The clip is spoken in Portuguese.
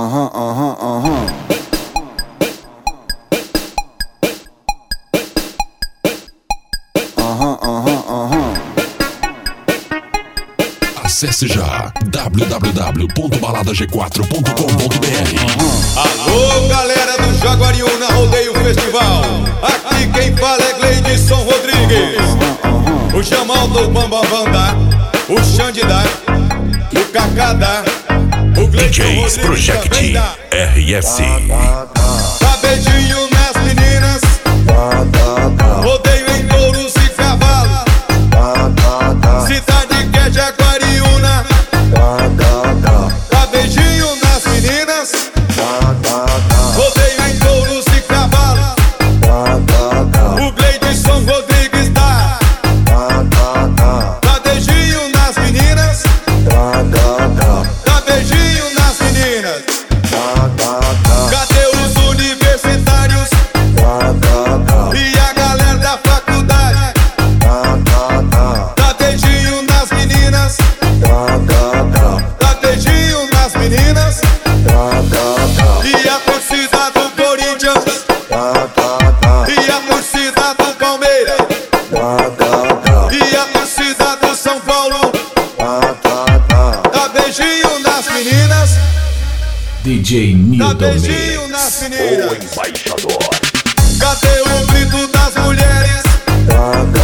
Acesse já www.baladag4.com.br. Alô, galera do Jaguariúna Rodeio Festival. Aqui quem fala é Gleidson Rodrigues. O Jamal do Bambam dá, o Xande dá, o Kaká dá, o Gleidson DJs Rodrigues Project também dá. RS. Dá beijinho nas meninas, rodeio em touros e cavalos. Cidade que é Jaguariúna. Dá beijinho nas meninas, rodeio em touros e cavalos. O Gleidson Rodrigues dá. Dá beijinho nas meninas, dá beijinho nas meninas. Cadê os universitários e a galera da faculdade? Dá beijinho nas meninas, dá beijinho nas meninas. E a torcida do Corinthians e a torcida do Palmeiras e a torcida do São Paulo. Dá beijinho nas meninas, DJ dá Nilton beijinho Mix. nas meninas. Embaixador. Cadê o grito das mulheres?